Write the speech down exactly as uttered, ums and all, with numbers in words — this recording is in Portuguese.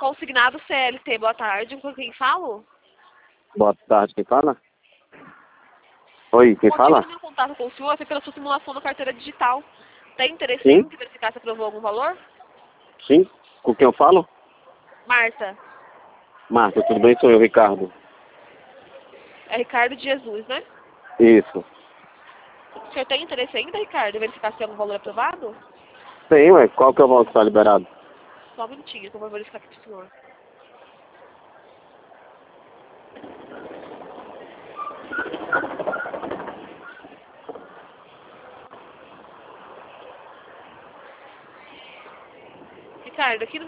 Consignado C L T, boa tarde. Com quem falo? Boa tarde, quem fala? Oi, quem O fala? motivo do meu contato com o senhor foi pela sua simulação da carteira digital. Tem interesse Sim, em verificar se aprovou algum valor? sim. Com quem eu falo? Marta, Marta, tudo bem? Sou eu, Ricardo. é Ricardo de Jesus, né? Isso. O senhor tem interesse ainda, Ricardo, em verificar se tem algum valor aprovado? Tem, ué. Qual que é o valor que está liberado? Só um minutinho, que eu vou verificar aqui pro senhor. Ricardo, aqui no